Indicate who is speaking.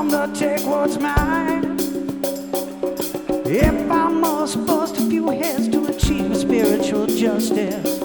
Speaker 1: gonna take what's mine. If I must bust a few heads to achieve spiritual justice,